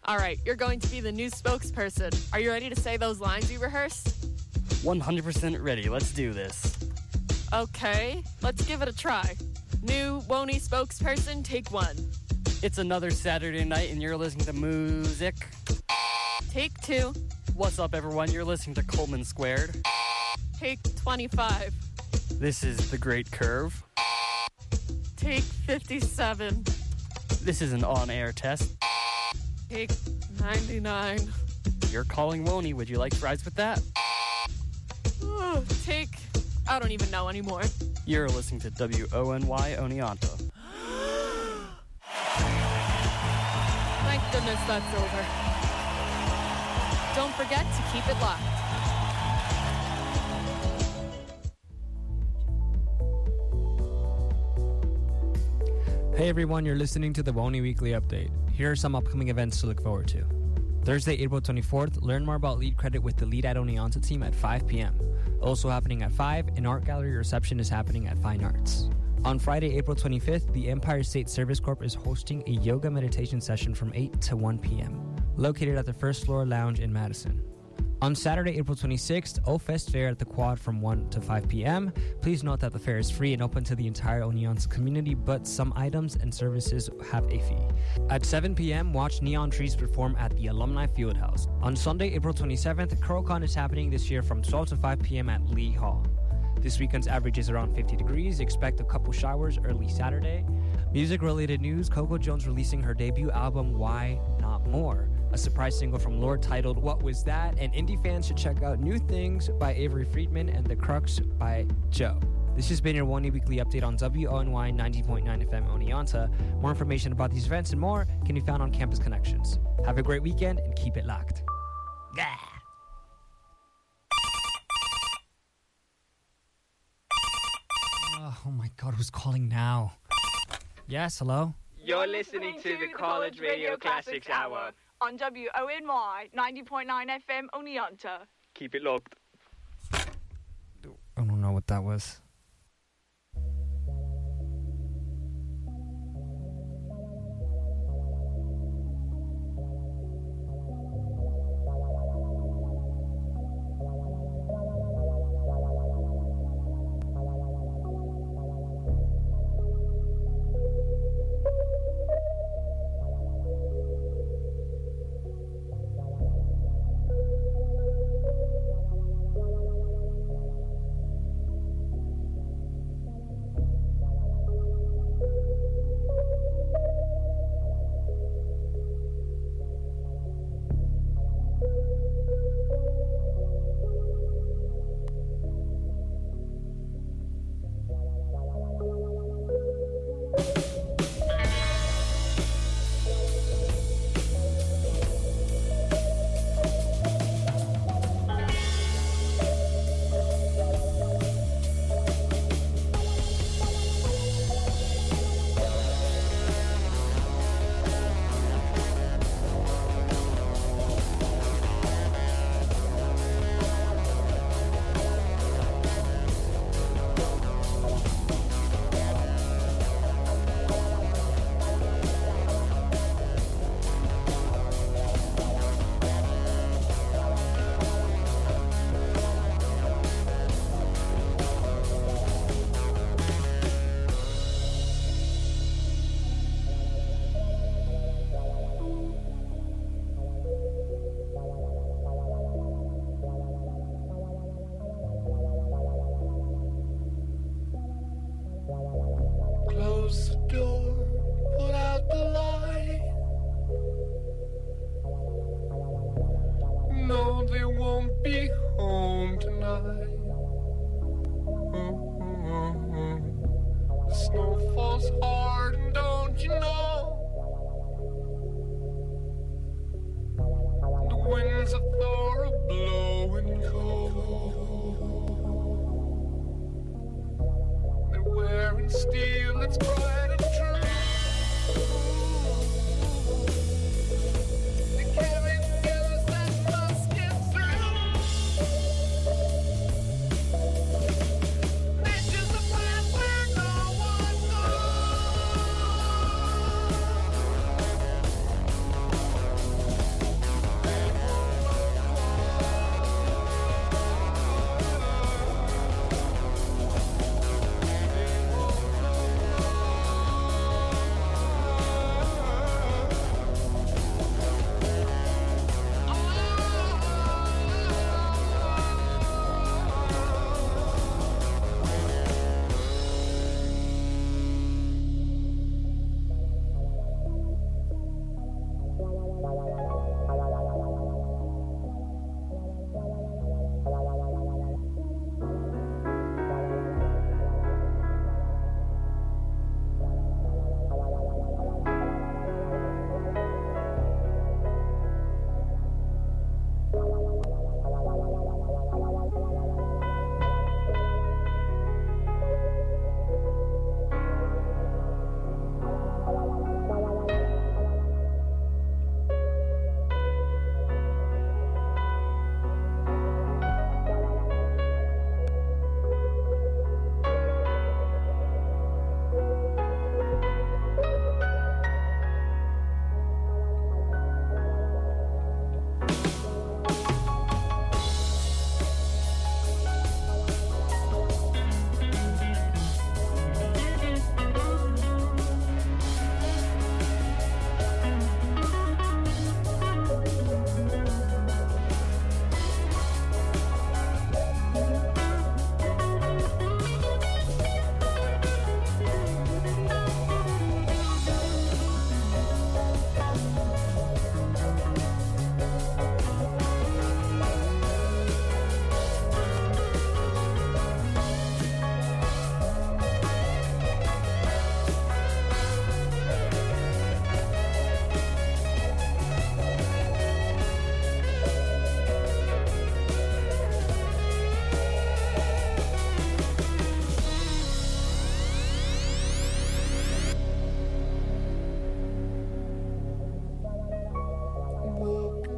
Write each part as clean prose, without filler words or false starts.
All right, you're going to be the new spokesperson. Are you ready to say those lines you rehearsed? 100% ready. Let's do this. Okay, let's give it a try. New Woney spokesperson, take 1. It's another Saturday night and you're listening to music. Take 2. What's up, everyone? You're listening to Coleman Squared. Take 25. This is The Great Curve. Take 57. This is an on-air test. Take 99. You're calling Woney. Would you like fries with that? Take... I don't even know anymore. You're listening to WONY Oneonta. Thank goodness that's over. Don't forget to keep it locked. Hey everyone, you're listening to the Woney Weekly Update. Here are some upcoming events to look forward to. Thursday, April 24th, learn more about Lead Credit with the Lead at Oneonta team at 5 p.m. Also happening at 5, an art gallery reception is happening at Fine Arts. On Friday, April 25th, the Empire State Service Corp is hosting a yoga meditation session from 8 to 1 p.m., located at the First Floor Lounge in Madison. On Saturday, April 26th, O-Fest Fair at the Quad from 1 to 5 p.m. Please note that the fair is free and open to the entire Oneonta community, but some items and services have a fee. At 7 p.m., watch Neon Trees perform at the Alumni Fieldhouse. On Sunday, April 27th, CurlCon is happening this year from 12 to 5 p.m. at Lee Hall. This weekend's average is around 50 degrees. Expect a couple showers early Saturday. Music-related news, Coco Jones releasing her debut album, Why Not More? A surprise single from Lorde titled What Was That? And indie fans should check out New Things by Avery Friedman and The Crux by Joe. This has been your Woney Weekly Update on WONY 90.9 FM Oneonta. More information about these events and more can be found on Campus Connections. Have a great weekend and keep it locked. Gah! Oh my God, who's calling now? Yes, hello? You're listening to the College Radio Classics Hour on WONY 90.9 FM Oneonta. Keep it locked. I don't know what that was.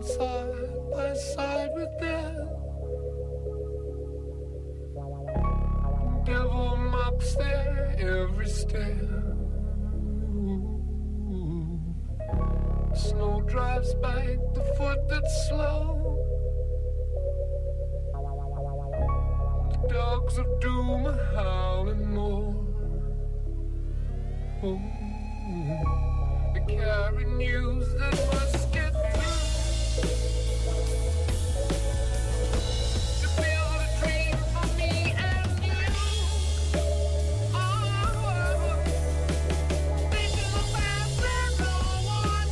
side by side with them. Devil mocks their every step. Snow drives by the foot that's slow. The dogs of doom are howling more. Oh, they carry news that must get through. To build a dream for me and you. Oh, thinking about where no one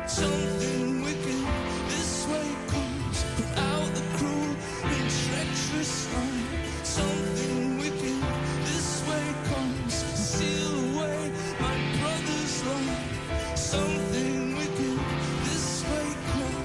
Something wicked this way comes from out the cruel and treacherous line. Something wicked this way comes to seal away my brother's life. Something wicked this way comes.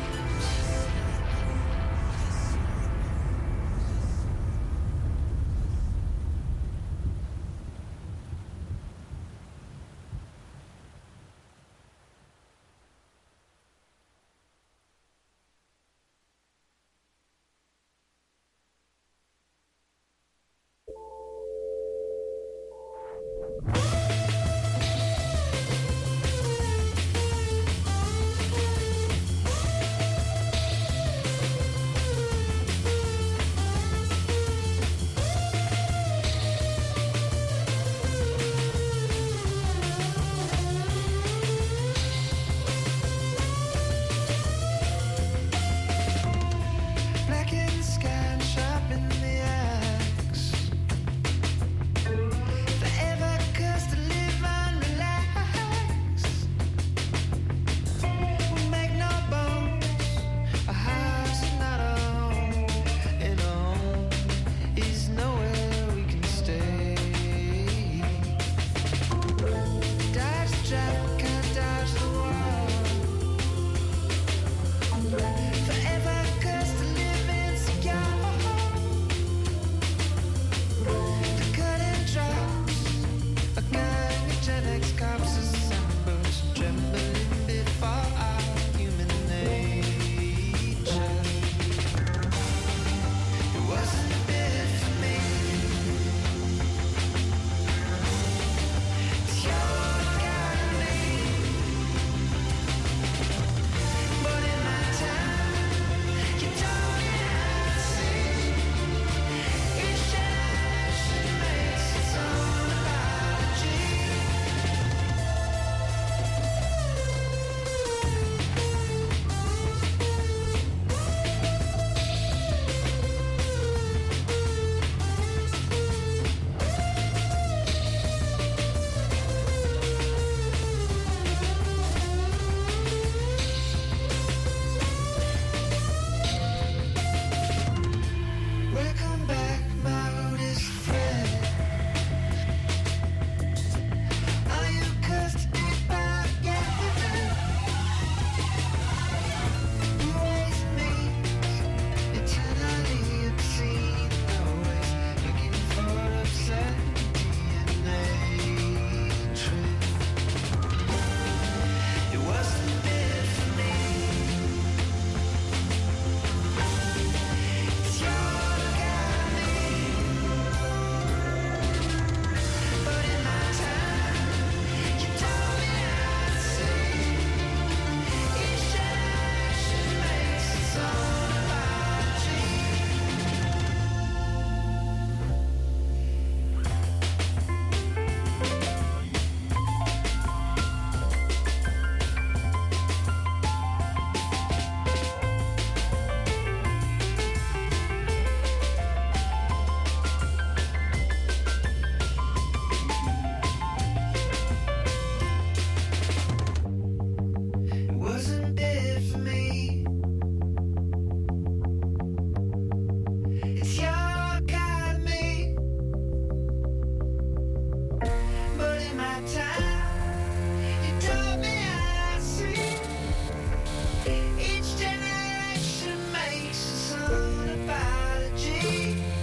Black in the sky and sharp in the axe. Forever cursed to live unrelaxed. We make no bones. A house is not a home, and a home is nowhere we can stay. Dodge the traffic, can't dodge the wall. Forever cursed to live insecure. The curtain drops. A gang of Gen X cops assembles, trembling before our human nature. It wasn't a bit for me. It's your kind of me. But in my time, you told me how to see. Each generation makes its own apology. Welcome back, my oldest friend. Are you cursed to deep again? Raise me eternally obscene, always looking for absurdity in nature. It wasn't meant for me. It's your kind of me. But in my time, you told me how to see. Each generation makes its own apology. It wasn't bid for me. It's your kind of me. But in my time, you taught me how to see. Each generation makes its own apology.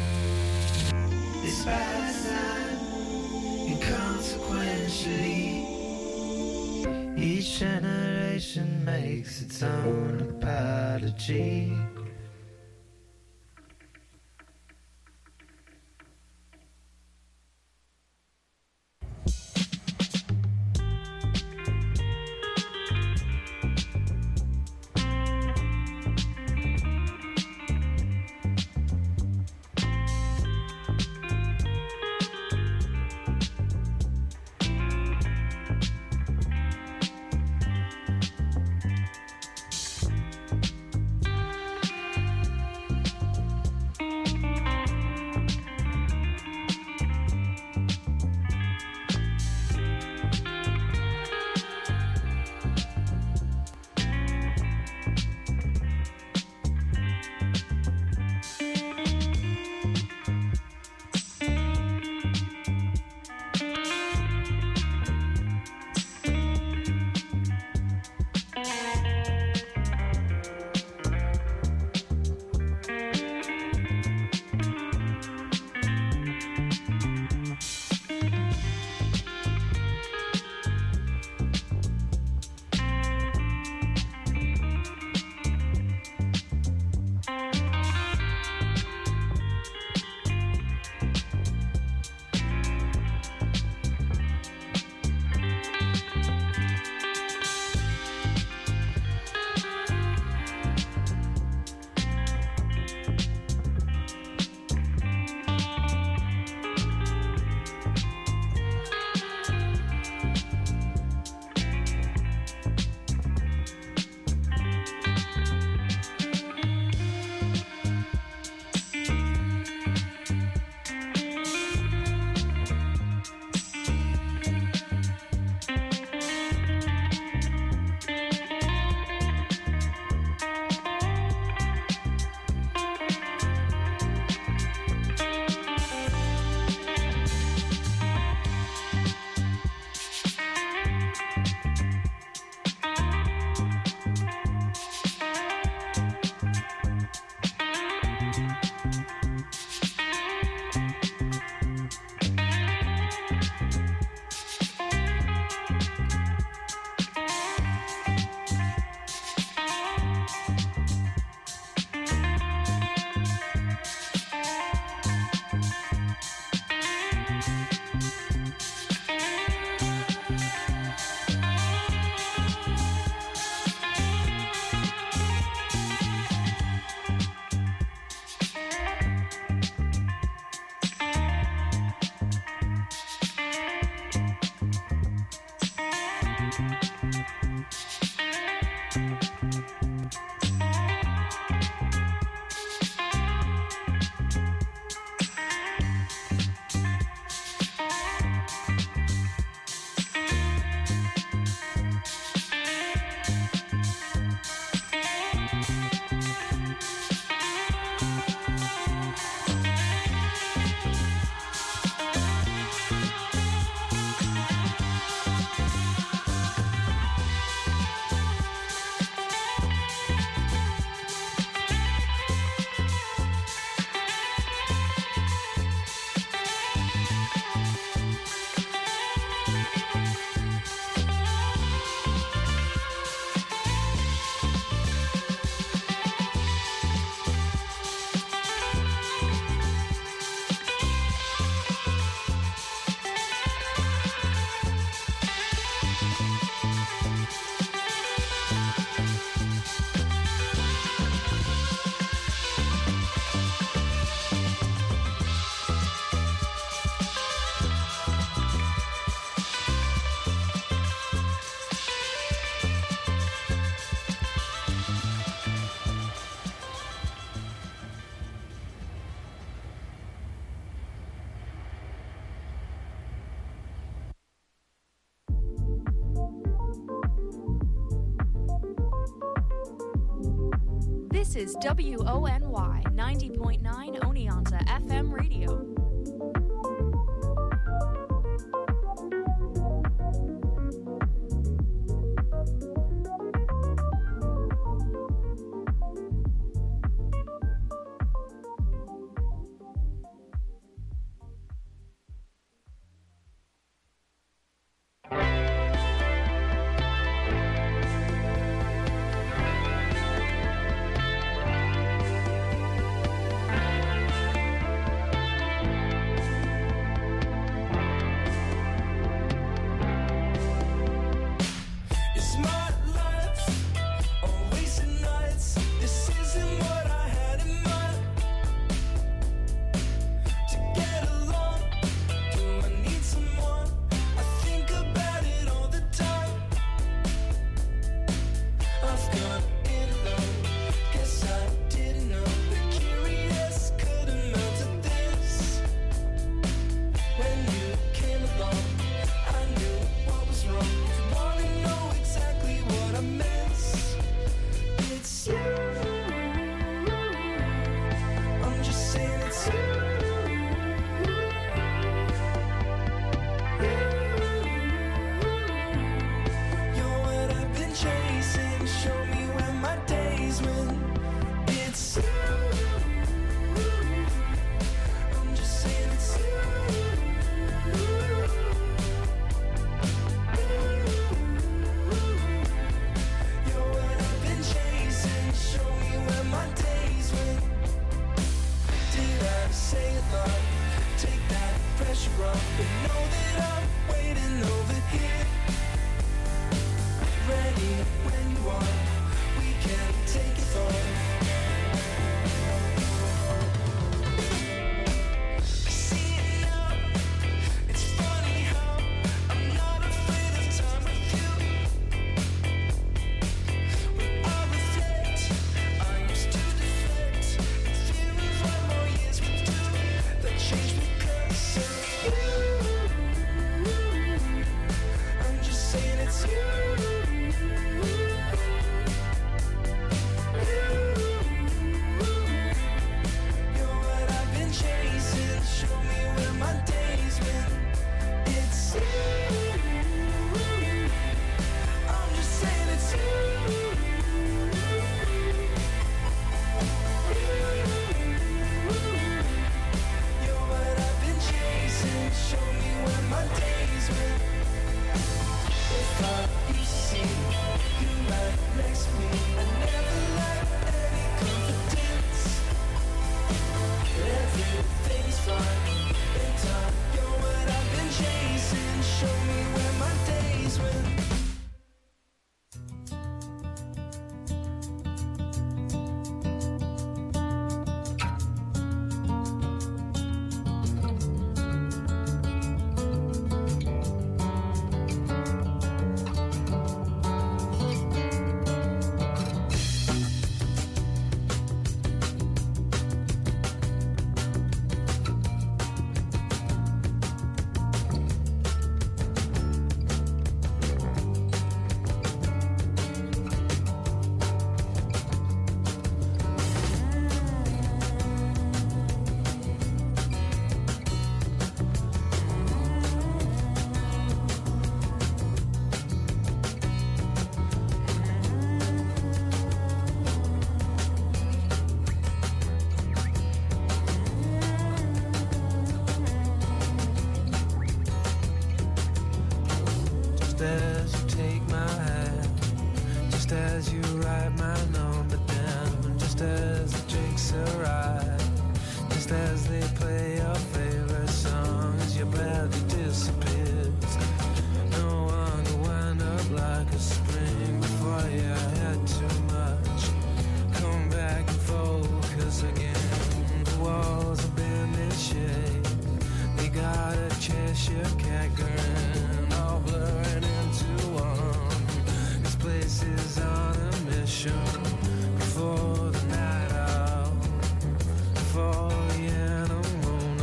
Despite time, inconsequentially. Each generation makes its own apology. This is WONY 90.9 Oneonta FM radio. Before the night out, before the animal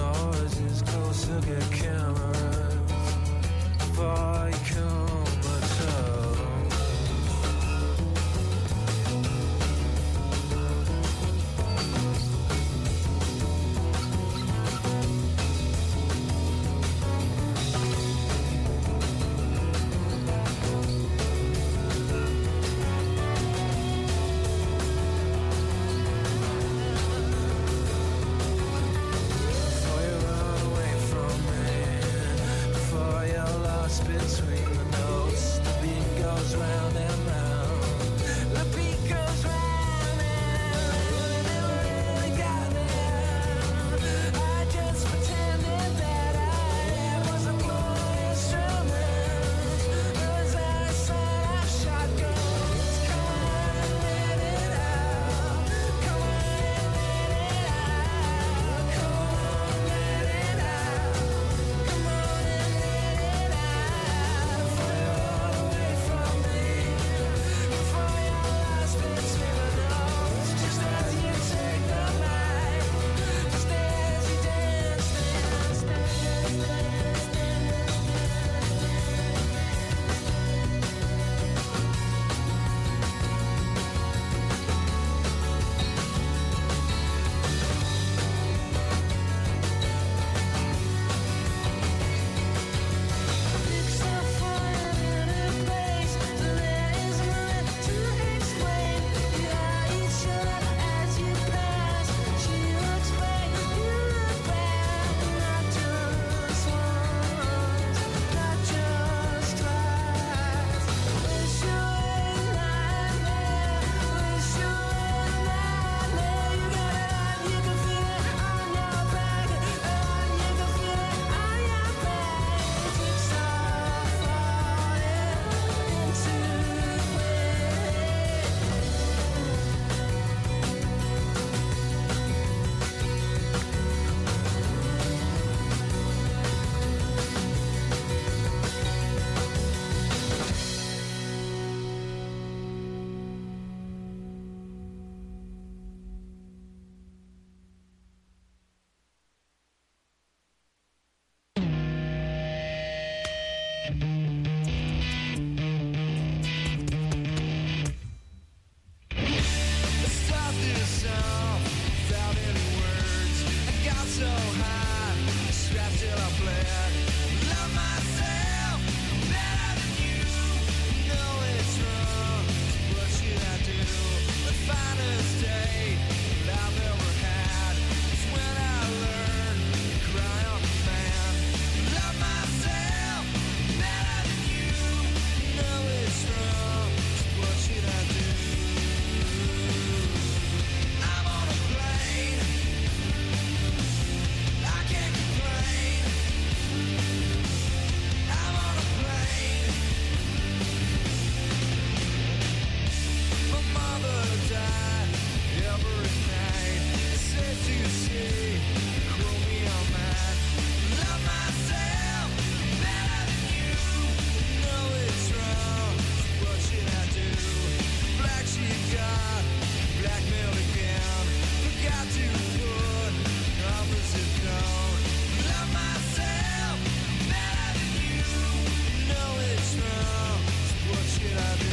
mother died every night. Said to say, call me on mine. Love myself better than you. Know it's wrong, what should I do? Black sheep got blackmailed again. Forgot to put opposite down. Love myself better than you. Know it's wrong, what should I do?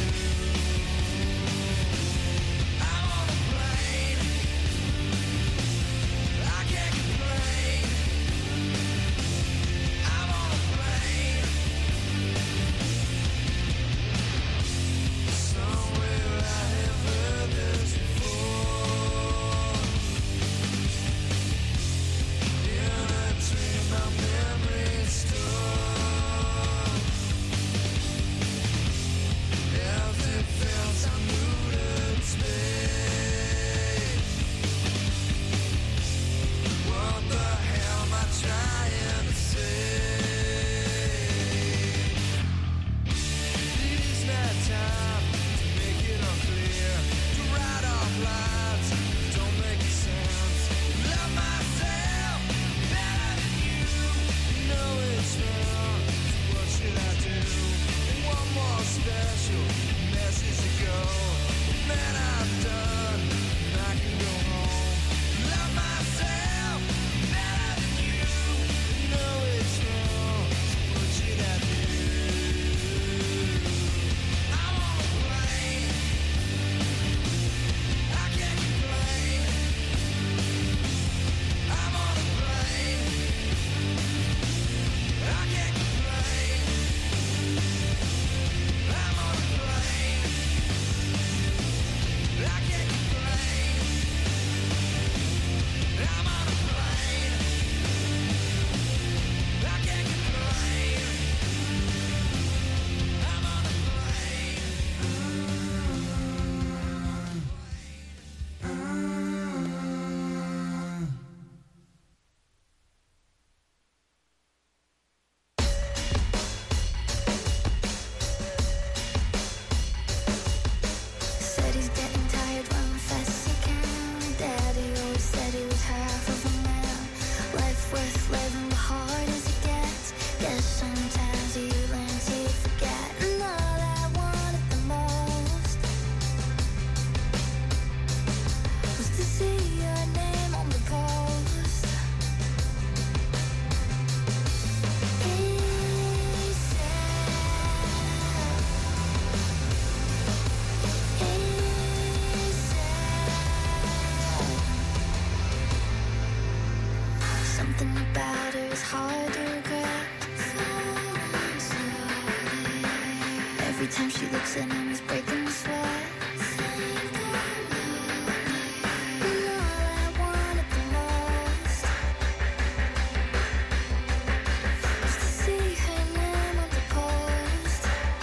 I'm on a plane, I can't complain. I'm on a plane, somewhere I have heard this before. In a dream my memories store. As it felt I moved in space. What the hell am I trying to say? It is not time to make it unclear, to write off lines that don't make sense. Love myself better than you. Know it's wrong, what should I do? One more special message to go. Man, I'm done, and I can go home. Love myself better than you. Know it's wrong, what should I do? I'm on a plane, I can't complain. I'm on a plane, I can't complain. I'm on a plane, I can't complain. I'm on a plane, I can't complain. I'm on a Said he's getting tired, running fast as he can. Daddy always said he was half of a man. Life worth living, but hard as it gets. Guess sometimes you learn to forget. And all I wanted the most was to see your name on the post. He something about her is hard to regret. Every time she looks at him, he's breaking the sweat. And all I wanted the most was to see her name on the post.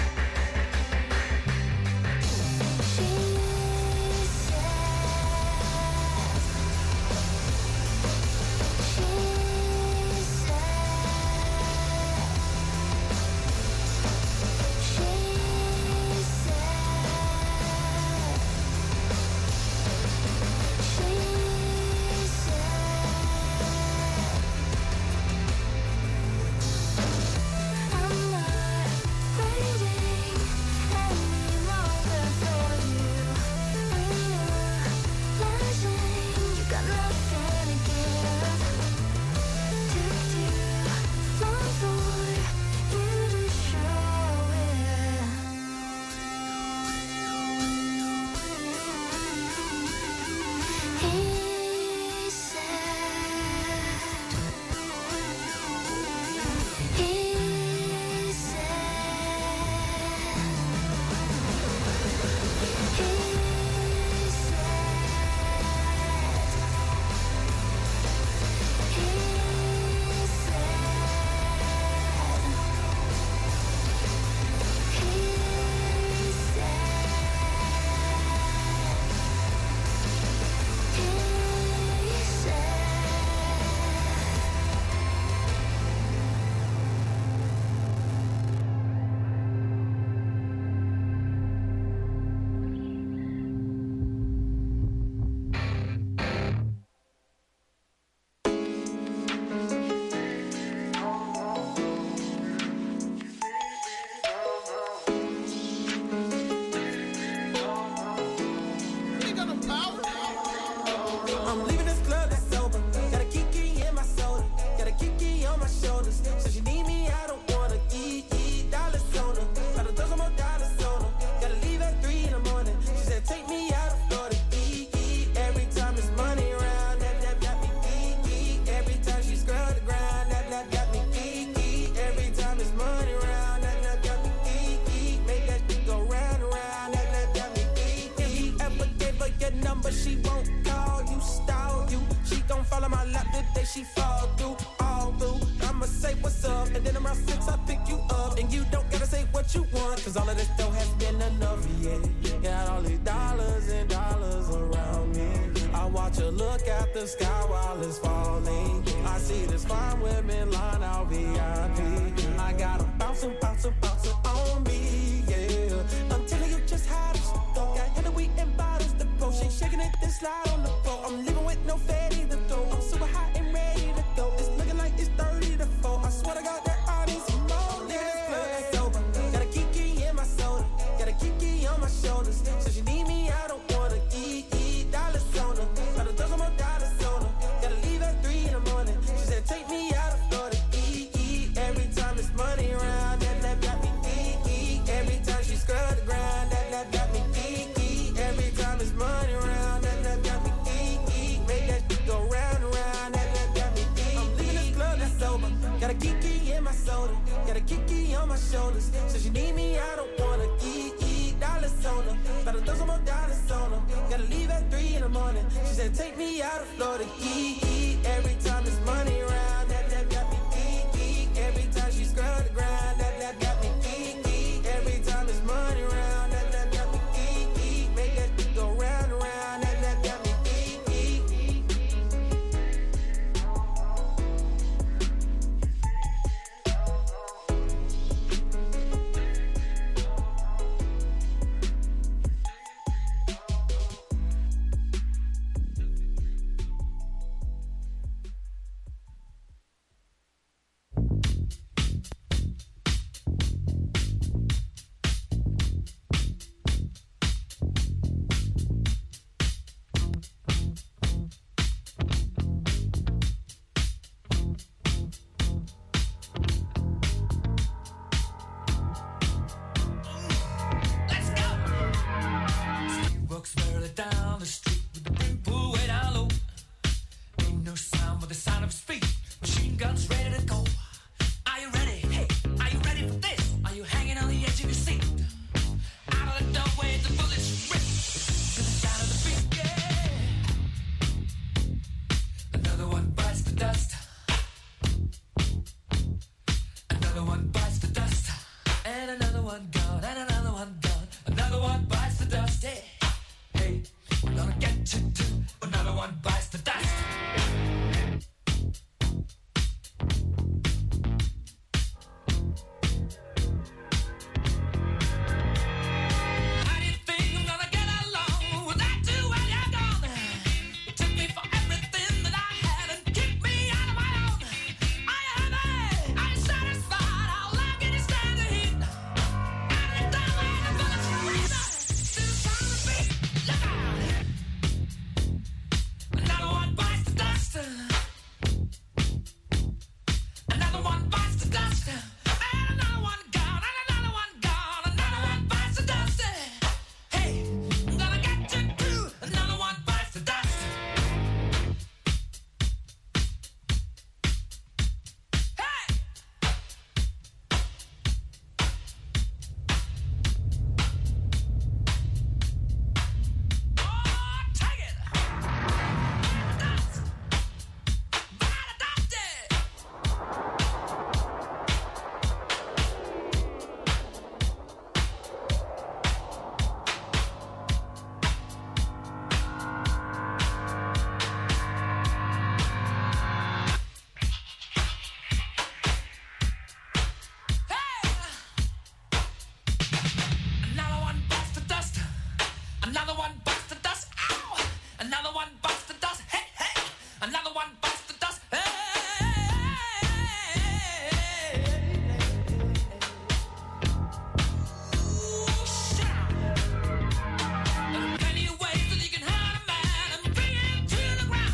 She said I'm leaving this club that's sober. Got a kiki in my soda. Got a kiki on my shoulders. So she need me, I don't wanna eat dollars on her. Got a dozen more dollars on her. Gotta leave at 3 in the morning. She said take me out of Florida. Every time it's money around, that got me geek. Every time she scrub the ground, that got me geek. Every time it's money around, that got me geek. Make that shit go round and round, that got me geek. If you ever gave her your number, she won't call you, style you. She gon' fall on my lap the day she fall through, all through. I'ma say what's up, and then around 6 I pick you up. And you don't gotta say what you want, cause all of this dough has been enough, yeah. Got all these dollars and dollars around me. I watch her look at the sky while it's falling. I see this fine women line out VIP. I got them bouncing, bouncing, bouncing on me, yeah. I'm telling you just how this go. Got Hillary and bottles to go. She shaking it, then slide on the floor. I'm living with no fatty to throw. I'm super hot and ready to go. It's looking like it's 30 to 4. I swear to God that I need some more. Yeah, this club that's over. Got a kiki in my soda. Got a kiki on my shoulders. So she need me, I don't wanna eat dollars on her. Got a dozen more dollars on her. Gotta leave at 3 in the morning. She said take me out of Florida. Every time it's money around, that got me geek. Every time she scrub the ground, that got me geek. Every time it's money around, that got me geek. Make that shit go round and round, that got me geek. I'm leaving this club that's sober. Got a kiki in my soda. Got a kiki on my shoulders. So she need me, I don't wanna eat dollars on her. Got a dozen more dollars on her. Gotta leave at 3 in the morning. She said take me out of Florida. Every time it's money around, that got me geek. Every time she scrub the ground, that got me geek. Every time it's money around, that got me geek. Make that shit go round and round, that got me geek. Many ways that you can hurt a man and bring him to the ground.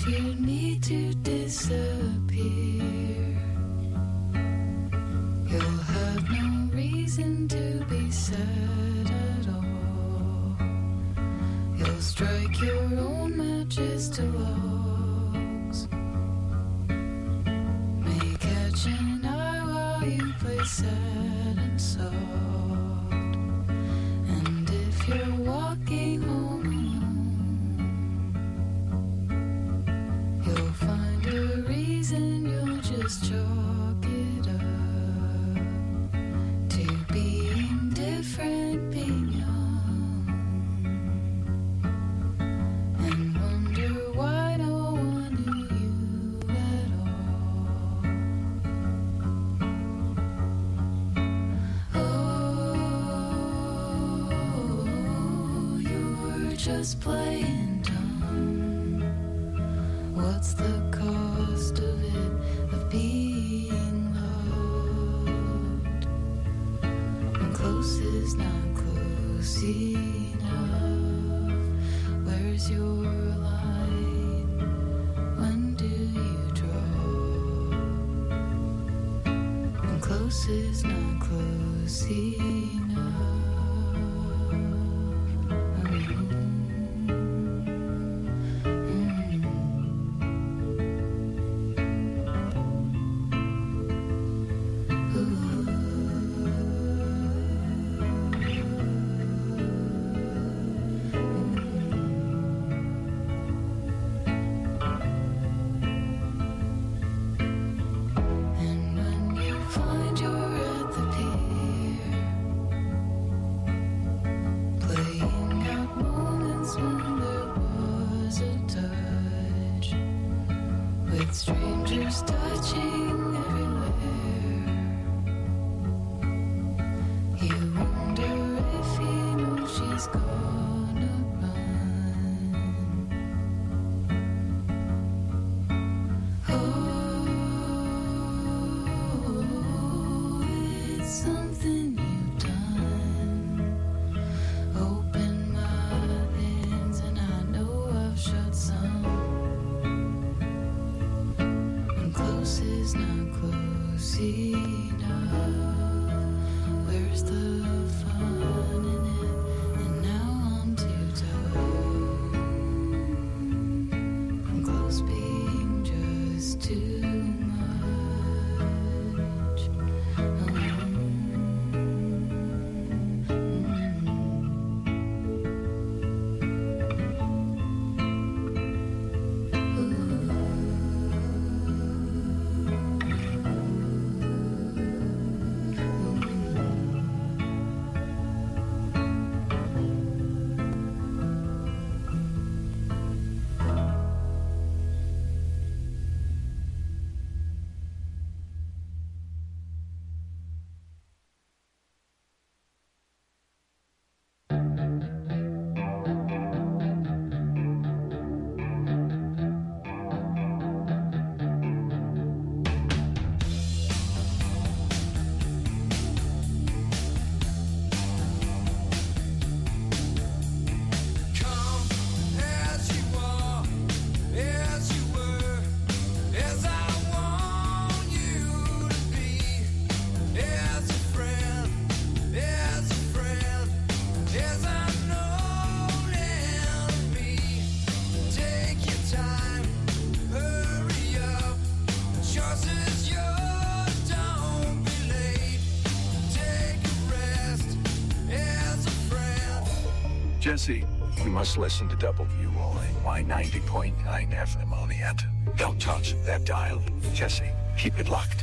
if you need to disappear, you'll have no reason to be sad at all. You'll strike your own matches to logs, may catch an eye while you play sad and soft. And if you're walking home alone, you'll find a reason, you'll just chalk it up to being different, being young, and wonder why no one knew you at all. Oh, you were just playing dumb. What's the cost of it, of being loved? And close is not close enough. Where's your line? When do you draw? And close is not close enough. And when you find you're at the pier, playing out moments when there was a touch, with strangers touching everywhere, you wonder if he knows she's gonna run. Oh, it's something you've done. Open my hands and I know I've shut some. And close is not close enough. Where's the fun in it? And now I'm too tired from close being just too much. Come as you are, as you were, as I want you to be, as a friend, as I know me. Take your time, hurry up, choice is yours, don't be late. Take a rest, as a friend. Jesse, we must listen to WOAY 90.9 FM Oneonta. Don't touch that dial. Jesse, keep it locked.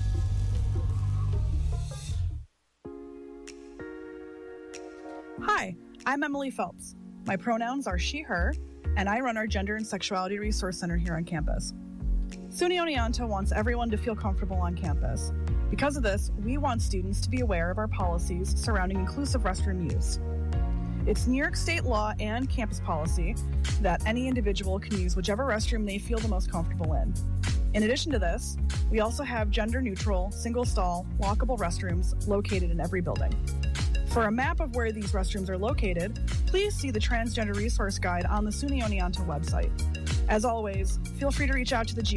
Hi, I'm Emily Phelps. My pronouns are she, her, and I run our Gender and Sexuality Resource Center here on campus. SUNY Oneonta wants everyone to feel comfortable on campus. Because of this, we want students to be aware of our policies surrounding inclusive restroom use. It's New York State law and campus policy that any individual can use whichever restroom they feel the most comfortable in. In addition to this, we also have gender-neutral, single-stall, walkable restrooms located in every building. For a map of where these restrooms are located, please see the Transgender Resource Guide on the SUNY Oneonta website. As always, feel free to reach out to the